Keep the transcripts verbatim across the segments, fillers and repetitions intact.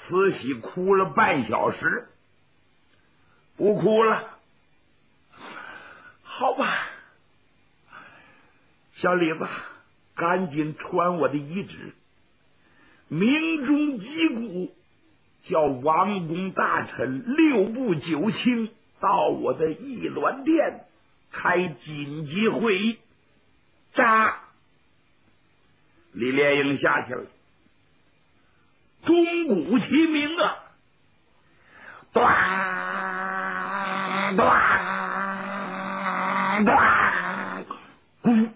慈禧哭了半小时，不哭了。好吧，小李子，赶紧传我的遗旨，明中击鼓，叫王公大臣六部九卿到我的义銮殿开紧急会议。扎！李莲英下去了，钟鼓齐鸣啊，咚咚咚，咕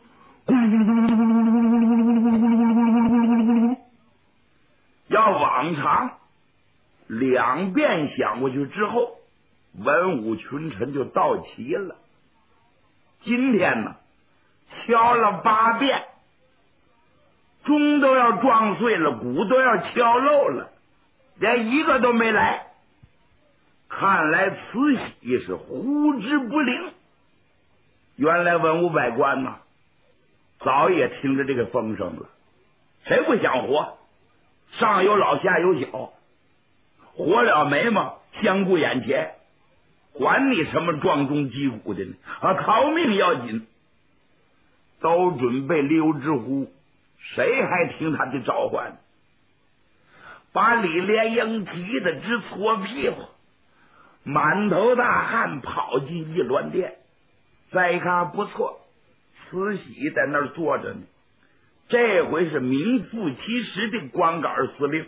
咕。要往常两遍响过去之后，文武群臣就到齐了。今天呢，敲了八遍，钟都要撞碎了，鼓都要敲漏了，连一个都没来。看来慈禧是呼之不灵。原来文武百官呐，早也听着这个风声了，谁不想活？上有老下有小，活了没嘛，相顾眼前，管你什么撞钟击鼓的呢？啊，逃命要紧，都准备溜之乎，谁还听他的召唤？把李莲英急得直搓屁股，满头大汗跑进义銮殿。再一看不错，慈禧在那儿坐着呢，这回是名副其实的光杆司令。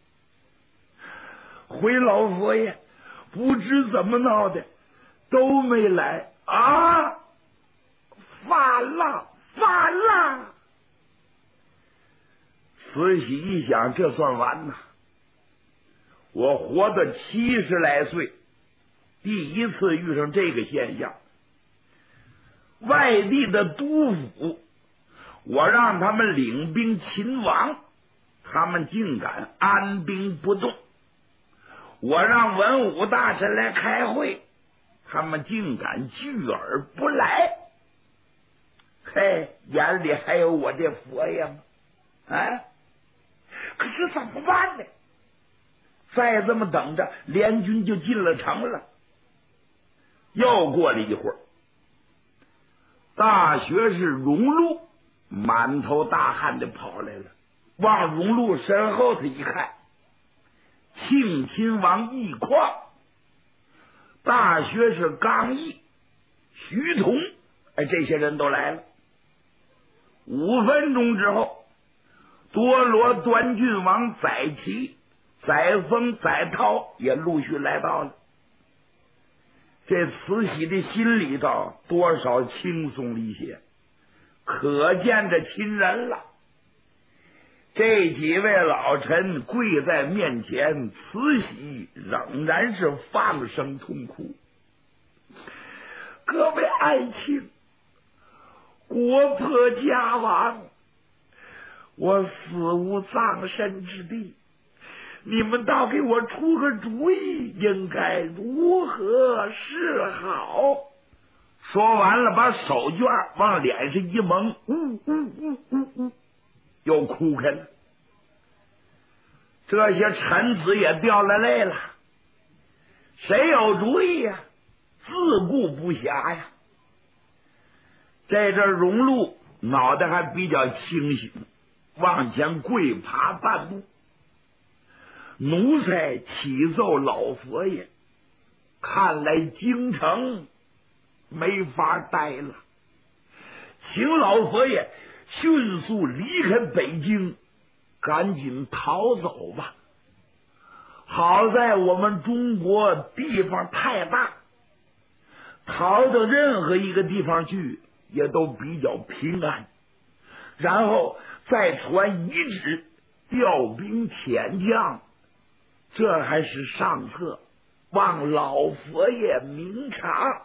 回老佛爷，不知怎么闹的都没来啊！发了发了！慈禧一想，这算完呐！我活到七十来岁，第一次遇上这个现象。外地的督府，我让他们领兵勤王，他们竟敢安兵不动；我让文武大臣来开会，他们竟敢拒而不来。嘿，眼里还有我这佛爷吗？啊！可是怎么办呢？再这么等着，联军就进了城了。又过了一会儿，大学士荣禄满头大汗的跑来了，往荣禄身后头一看，庆亲王奕匡、大学士刚毅、徐同，哎，这些人都来了。五分钟之后，多罗端郡王载祺、载沣、载涛也陆续来到了。这慈禧的心里头多少轻松了一些，可见这亲人了。这几位老臣跪在面前，慈禧仍然是放声痛哭。各位爱卿，国破家亡，我死无葬身之地，你们倒给我出个主意，应该如何是好？说完了，把手绢往脸上一蒙，呜呜呜呜呜，又哭开了。这些臣子也掉了泪了，谁有主意呀？自顾不暇呀。这阵荣禄脑袋还比较清醒，往前跪爬半步。奴才启奏老佛爷，看来京城没法待了，请老佛爷迅速离开北京，赶紧逃走吧。好在我们中国地方太大，逃到任何一个地方去也都比较平安，然后再传遗旨调兵遣将，这还是上策，望老佛爷明察。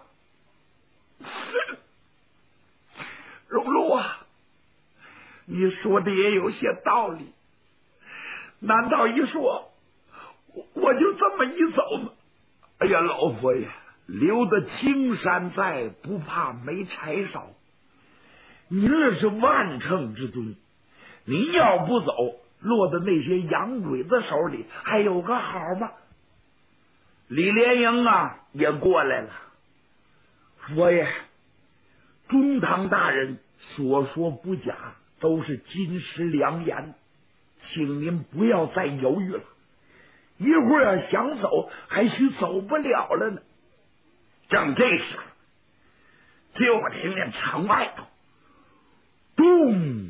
荣禄啊，你说的也有些道理，难道一说我就这么一走吗？哎呀，老佛爷，留得青山在，不怕没柴烧。您那是万乘之尊，您要不走， 落在那些洋鬼子手里，还有个好吗？李莲英啊也过来了。佛爷，中堂大人所说不假，都是金石良言，请您不要再犹豫了。一会儿要想走，还许走不了了呢。正这时，就听见城外头咚，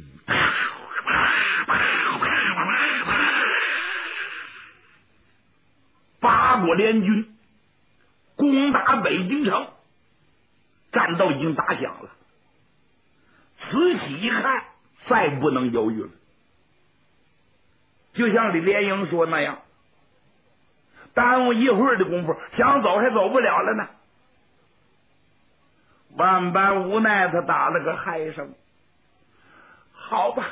八国联军攻打北京城，战斗已经打响了。慈禧一看，再不能犹豫了，就像李莲英说那样，耽误一会儿的功夫，想走还走不了了呢。万般无奈，他打了个嗨声。好吧，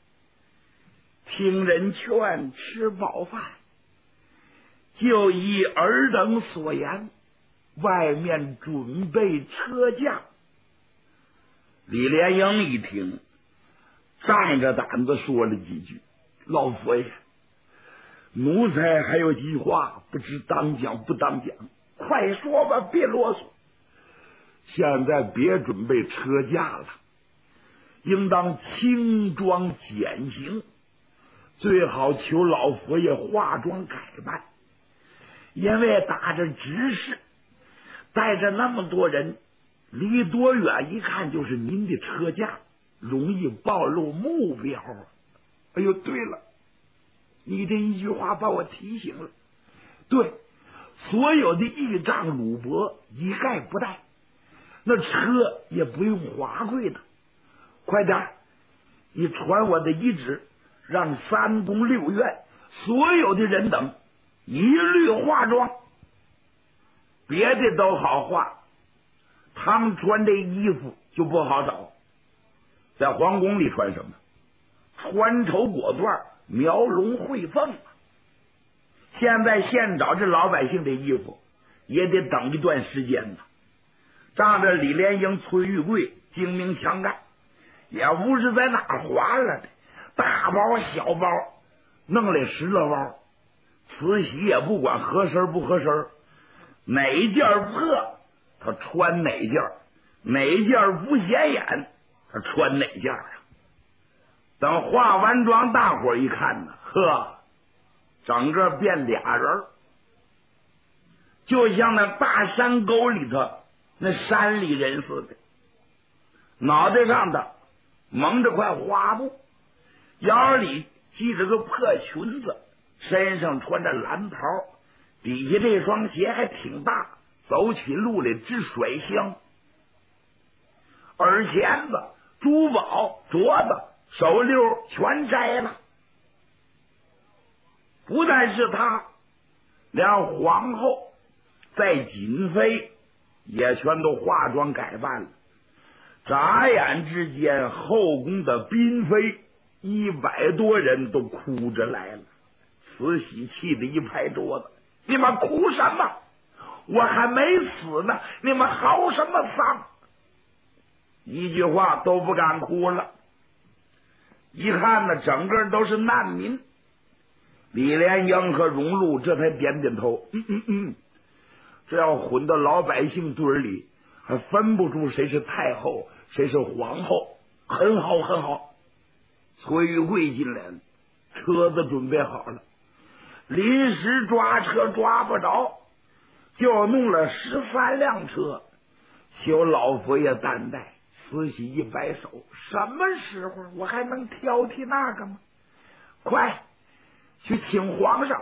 听人劝，吃饱饭，就依尔等所言，外面准备车驾。李莲英一听，仗着胆子说了几句：“老佛爷，奴才还有句话，不知当讲不当讲，快说吧，别啰嗦。现在别准备车驾了，应当轻装简行，最好求老佛爷化妆改扮，因为打着指示，带着那么多人，离多远一看就是您的车驾，容易暴露目标。哎呦，对了，你这一句话把我提醒了。对，所有的仪仗鲁帛一概不带，那车也不用华贵的。快点，你传我的遗旨，让三宫六院所有的人等一律化妆，别的都好化，他们穿这衣服就不好找。在皇宫里穿什么？穿绸裹缎，描龙绘凤。现在现找这老百姓的衣服，也得等一段时间呢。仗着李莲英、崔玉贵精明强干，也不是在哪划了的，大包小包弄来十来包。慈禧也不管合身不合身，哪件破他穿哪件，哪件不显眼他穿哪件啊。等化完妆，大伙儿一看呢，呵，整个变俩人，就像那大山沟里头那山里人似的。脑袋上的蒙着块花布，腰里系着个破裙子，身上穿着蓝袍，底下这双鞋还挺大，走起路来直甩香。耳弦子、珠宝、镯子、手溜全摘了。不但是他，连皇后在瑾妃也全都化妆改扮了。眨眼之间，后宫的嫔妃一百多人都哭着来了。慈禧气得一拍桌子：“你们哭什么？我还没死呢，你们嚎什么丧？”一句话都不敢哭了。一看呢，整个都是难民。李莲英和荣禄这才点点头，嗯嗯嗯，这要混到老百姓堆里，还分不出谁是太后谁是皇后，很好很好。崔玉贵进来了，车子准备好了，临时抓车抓不着，就弄了十三辆车，求老佛爷担待。慈禧一摆手：“什么时候我还能挑剔那个吗？快去请皇上！”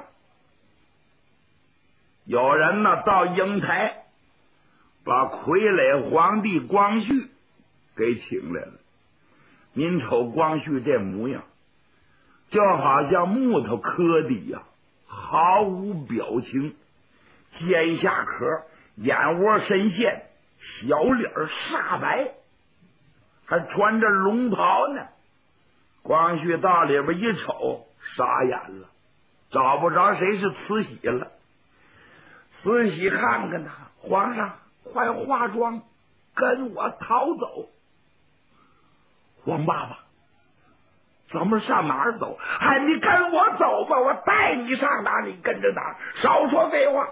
有人呢到瀛台，把傀儡皇帝光绪给请来了。您瞅光绪这模样，就好像木头磕的呀，毫无表情，尖下壳，眼窝深陷，小脸煞白，还穿着龙袍呢。光绪到里边一瞅，傻眼了，找不着谁是慈禧了。慈禧看看他，皇上快化妆，跟我逃走。皇爸爸， 怎么上哪儿走？哎，你跟我走吧，我带你上哪儿，你跟着哪儿。少说废话。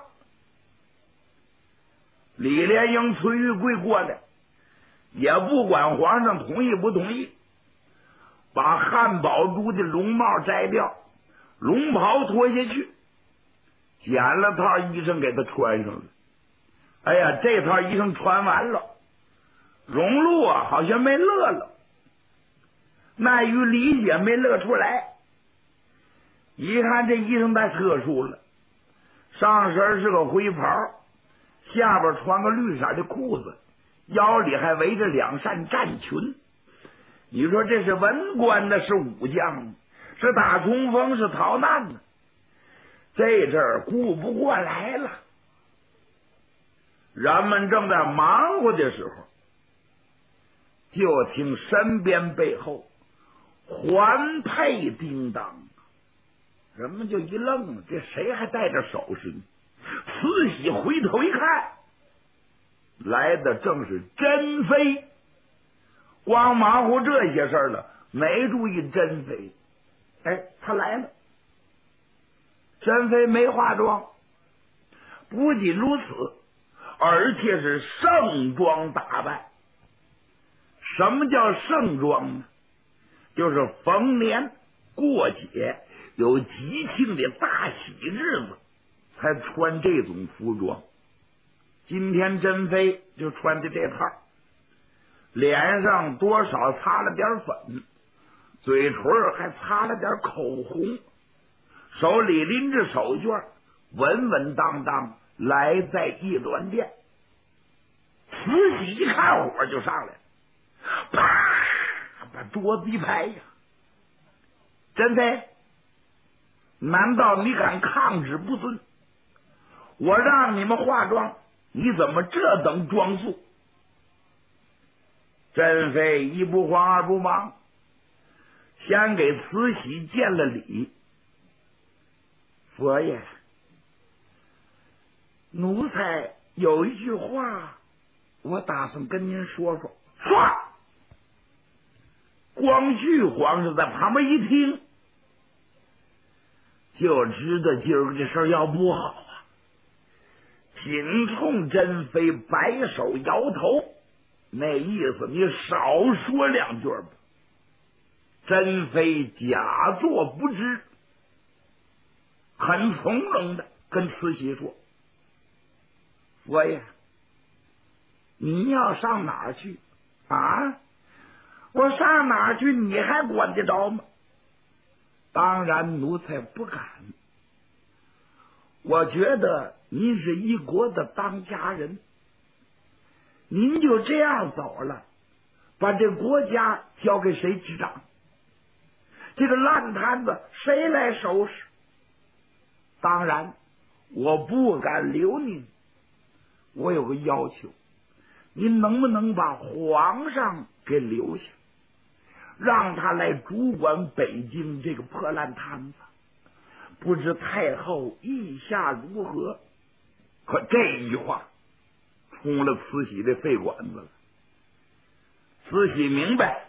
李莲英、崔玉贵过来，也不管皇上同意不同意，把汉宝珠的龙帽摘掉，龙袍脱下去，捡了套衣裳给他穿上了。哎呀，这套衣裳穿完了，荣禄啊好像没乐了，那与李姐没乐出来。一看这衣裳太特殊了，上身是个灰袍，下边穿个绿色的裤子，腰里还围着两扇战裙。你说这是文官呢，是武将呢，是打冲锋，是逃难呢？这阵儿顾不过来了。人们正在忙活的时候，就听身边背后环佩叮当，人们就一愣，这谁还带着首饰呢？慈禧回头一看，来的正是珍妃。光忙活这些事儿了，没注意珍妃。哎，她来了。珍妃没化妆，不仅如此，而且是盛装打扮。什么叫盛装呢？就是逢年过节有吉庆的大喜日子才穿这种服装。今天珍妃就穿的这套，脸上多少擦了点粉，嘴唇还擦了点口红，手里拎着手绢，稳稳当当来在义銮殿。慈禧一看火就上来了，啪把桌子一拍呀！珍妃，难道你敢抗旨不遵？我让你们化妆，你怎么这等装束？珍妃一不慌二不忙，先给慈禧见了礼。佛爷，奴才有一句话，我打算跟您说说。说。光绪皇上在旁边一听，就知道今儿这事儿要不好啊，紧冲珍妃摆手摇头，那意思你少说两句吧。珍妃假作不知，很从容的跟慈禧说：佛爷，你要上哪儿去啊？我上哪儿去你还管得着吗？当然奴才不敢。我觉得您是一国的当家人，您就这样走了，把这国家交给谁执掌？这个烂摊子谁来收拾？当然我不敢留您，我有个要求，您能不能把皇上给留下，让他来主管北京这个破烂摊子？不知太后意下如何？可这句话冲了慈禧的肺管子了。慈禧明白，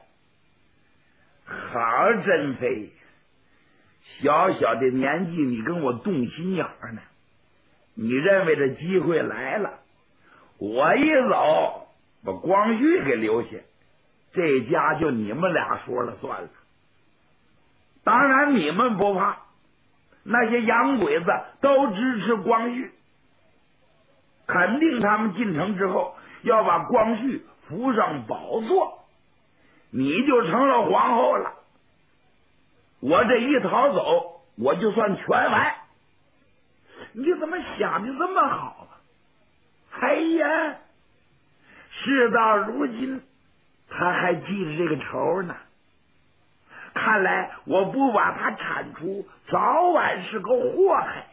好珍妃，小小的年纪你跟我动心眼儿呢，你认为这机会来了，我一走把光绪给留下，这家就你们俩说了算了。当然你们不怕，那些洋鬼子都支持光绪，肯定他们进城之后要把光绪扶上宝座，你就成了皇后了。我这一逃走，我就算全完。你怎么想的这么好啊？哎呀，事到如今他还记着这个仇呢。看来我不把他铲除，早晚是个祸害。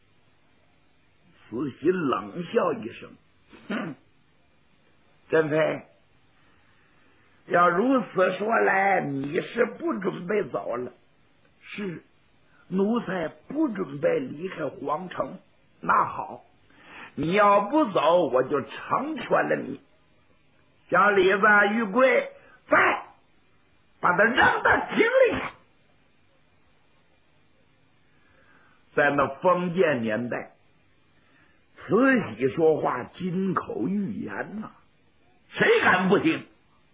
慈禧冷笑一声，哼，珍妃，要如此说来，你是不准备走了？是，奴才不准备离开皇城。那好，你要不走，我就成全了你。小李子、玉桂，在把他扔到井里去。 在那封建年代，慈禧说话金口玉言呐、啊，谁敢不听？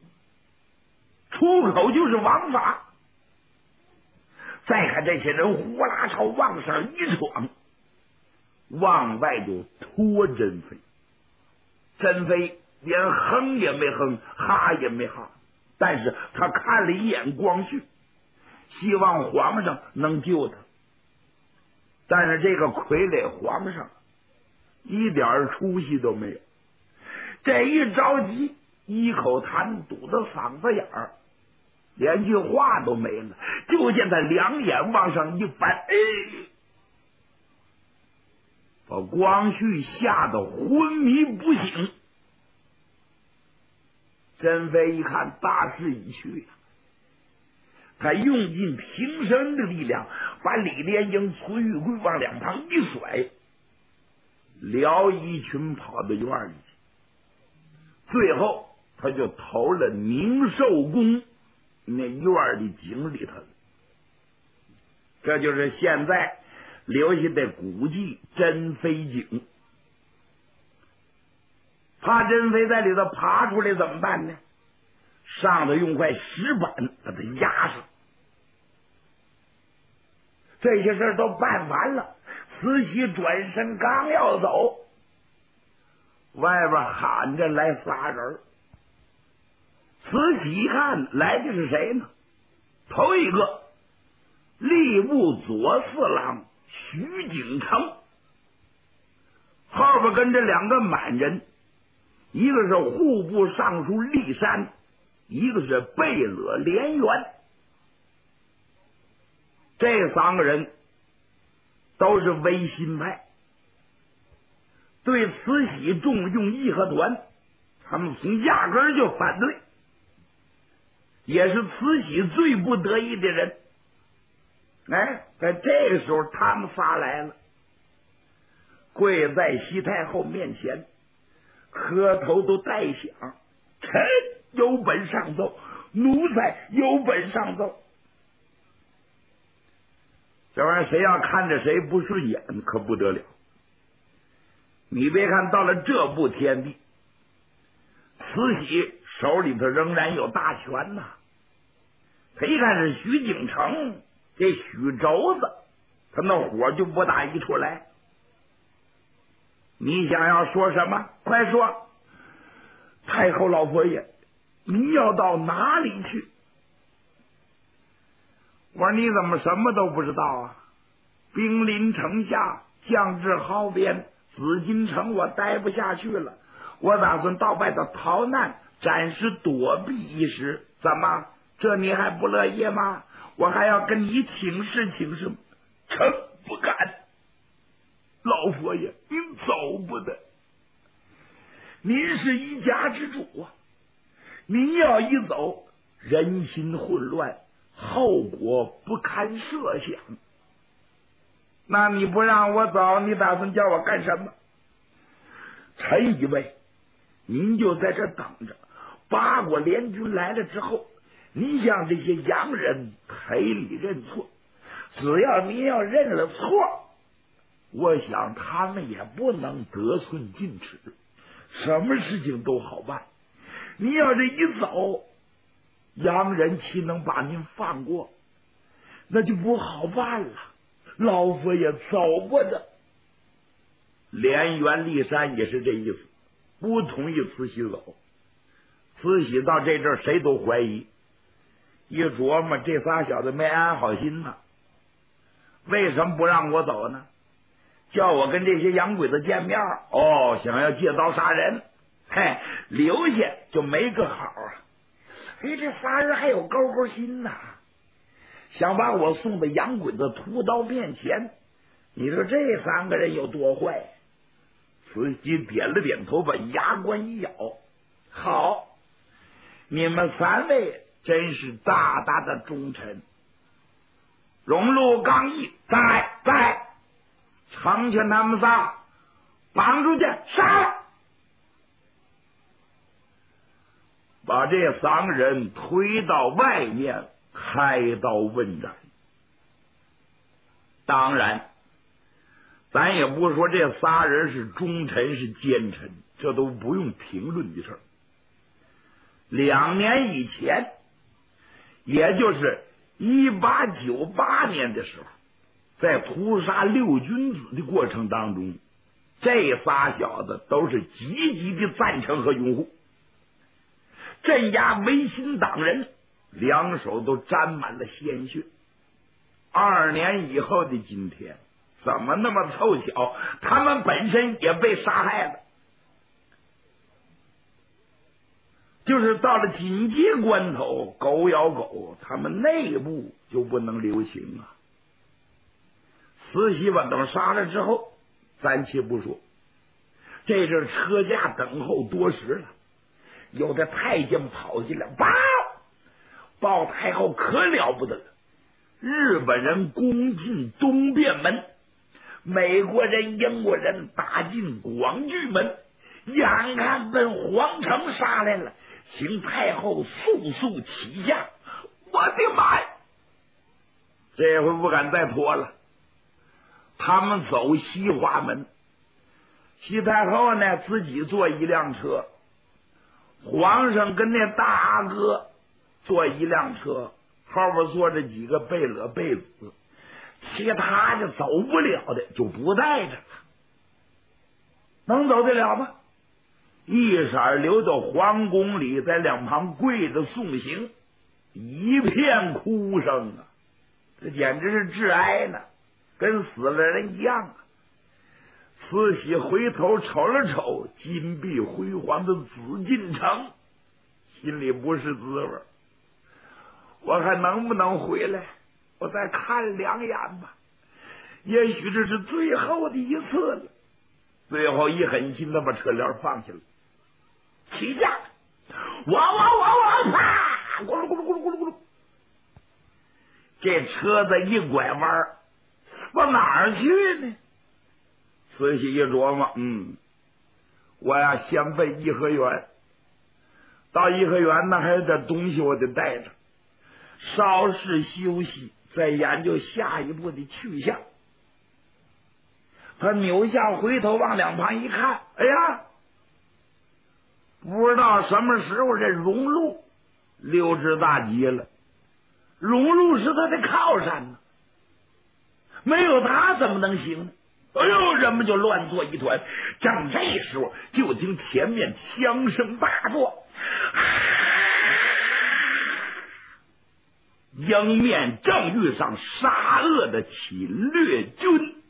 出口就是王法。再看这些人呼啦朝往上一闯，往外就拖珍妃。珍妃连哼也没哼，哈也没哈，但是他看了一眼光绪，希望皇上能救他。但是这个傀儡皇上一点出息都没有，这一着急，一口痰堵到嗓子眼儿，连句话都没了。就见他两眼往上一翻，哎，把光绪吓得昏迷不醒。珍妃一看大势已去，他用尽平生的力量，把李莲英、崔玉贵往两旁一甩，撩衣裙跑到院里去。最后他就投了宁寿宫那院里井里头了。这就是现在留下的古迹珍妃井。怕珍妃在里头爬出来怎么办呢？上头用块石板把它压上。这些事都办完了，慈禧转身刚要走，外边喊着来仨人。慈禧一看来的是谁呢？头一个吏部左四郎徐景成，后边跟着两个满人，一个是户部尚书骊山，一个是贝勒连元。这三个人都是维新派，对慈禧重用义和团，他们从压根儿就反对，也是慈禧最不得意的人。哎，在这个时候他们仨来了，跪在西太后面前，磕头都带响：臣有本上奏，奴才有本上奏。这玩意儿谁要看着谁不顺眼可不得了。你别看到了这步天地，慈禧手里头仍然有大权呐、啊。他一看是徐景成这许轴子，他那火就不大一出来。你想要说什么？快说！太后老佛爷，您要到哪里去？我说你怎么什么都不知道啊？兵临城下，将至蒿边，紫禁城我待不下去了，我打算到外头逃难，暂时躲避一时。怎么？这你还不乐意吗？我还要跟你请示请示。臣不敢。老佛爷，您走不得。您是一家之主啊，您要一走，人心混乱，后果不堪设想。那你不让我走，你打算叫我干什么？臣以为您就在这等着，八国联军来了之后，您向这些洋人赔礼认错。只要您要认了错，我想他们也不能得寸进尺，什么事情都好办。您要这一走，洋人岂能把您放过？那就不好办了。老佛爷走不得。连元骊山也是这意思，不同意慈禧走。慈禧到这阵谁都怀疑，一琢磨这仨小子没安好心呢，为什么不让我走呢？叫我跟这些洋鬼子见面，哦，想要借刀杀人，嘿，留下就没个好啊！哎，这仨人还有勾勾心呐，想把我送到洋鬼子屠刀面前。你说这三个人有多坏？慈禧点了点头，把牙关一咬：好，你们三位真是大大的忠臣。荣禄、刚毅在在，成全他们仨，绑出去杀了，把这三个人推到外面开刀问斩。当然咱也不说这仨人是忠臣是奸臣，这都不用评论的事儿。两年以前，也就是一八九八年的时候，在屠杀六君子的过程当中，这仨小子都是积极的赞成和拥护，镇压维新党人，两手都沾满了鲜血。二年以后的今天，怎么那么凑巧，他们本身也被杀害了。就是到了紧急关头，狗咬狗，他们内部就不能留情啊。慈禧把等杀了之后，暂且不说，这阵车驾等候多时了，有的太监跑进来报报太后可了不得了，日本人攻进东便门，美国人英国人打进广聚门，眼看奔皇城杀来了，请太后速速起驾。我的妈呀，这回不敢再拖了，他们走西华门，西太后呢自己坐一辆车，皇上跟那大阿哥坐一辆车，后边坐着几个贝勒贝子，其他的走不了的就不带着了。能走得了吗？一闪留到皇宫里，在两旁跪着送行，一片哭声啊，这简直是致哀呢，跟死了人一样啊。慈禧回头瞅了瞅金碧辉煌的紫禁城，心里不是滋味，我还能不能回来？我再看两眼吧，也许这是最后的一次了。最后一狠心的把车帘放下了，起驾，哇哇哇哇，啪，咕噜咕噜咕噜咕噜咕噜，这车子一拐弯，往哪儿去呢？慈禧一琢磨，嗯，我呀先奔颐和园，到颐和园呢还有点东西我得带着，稍事休息，再研究下一步的去向。他扭下回头往两旁一看，哎呀，不知道什么时候这荣禄溜之大吉了。荣禄是他的靠山呢，没有他怎么能行呢？哎呦，人们就乱作一团。正这时候，就听前面枪声大作，迎面正遇上杀恶的侵略军。